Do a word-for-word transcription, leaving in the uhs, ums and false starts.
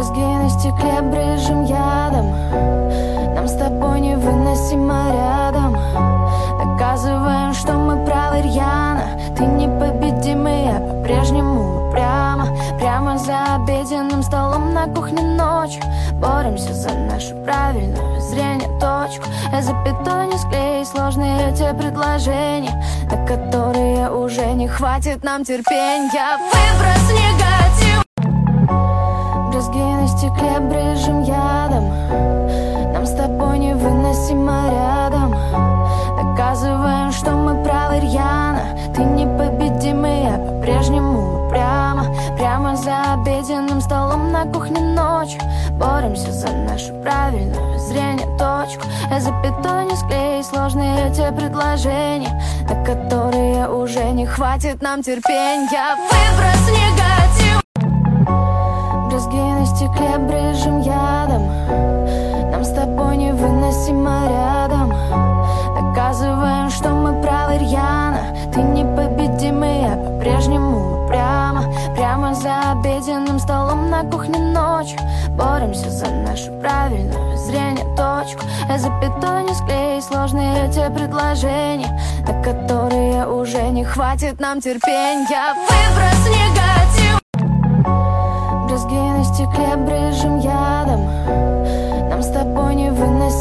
Брызги на стекле брызжем ядом. Нам с тобой невыносимо рядом. Доказываем, что мы правы рьяно. Ты непобедимый, я по-прежнему упрямо. Прямо за обеденным столом на кухне ночью боремся за нашу правильную зрение точку. Я запятой не склею сложные эти предложения, на которые уже не хватит нам терпения. Выброс негатив. Брызги на стекле брызжем ядом. Нам с тобой невыносимо рядом. Доказываем, что мы правы рьяно. Ты непобедимый, я по-прежнему упрямо. Прямо за обеденным столом на кухне ночью боремся за нашу правильную зрение точку. Я запятой не склею сложные эти предложения, на которые уже не хватит нам терпения. Выброс негатив. Брызги на стекле брызжем ядом. Нам с тобой невыносимо рядом. Доказываем, что мы правы рьяно. Ты непобедимый, я по-прежнему упрямо. Прямо за обеденным столом на кухне ночью боремся за нашу правильную зрение точку. Я запятой не склею сложные эти предложения, на которые уже не хватит нам терпения. Выброс негатив. Брызги на стекле брызжем ядом. Нам с тобой невыносимо